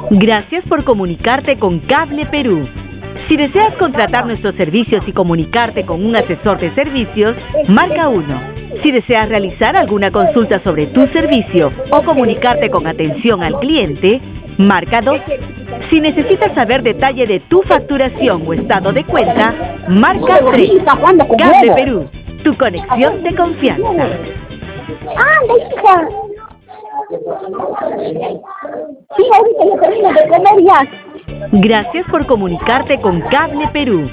Gracias por comunicarte con Cable Perú. Si deseas contratar nuestros servicios y comunicarte con un asesor de servicios, marca 1. Si deseas realizar alguna consulta sobre tu servicio o comunicarte con atención al cliente, marca 2. Si necesitas saber detalle de tu facturación o estado de cuenta, marca 3. Cable Perú, tu conexión de confianza. Hija. Sí, ahorita yo termino de comer ya. Gracias por comunicarte con Cable Perú.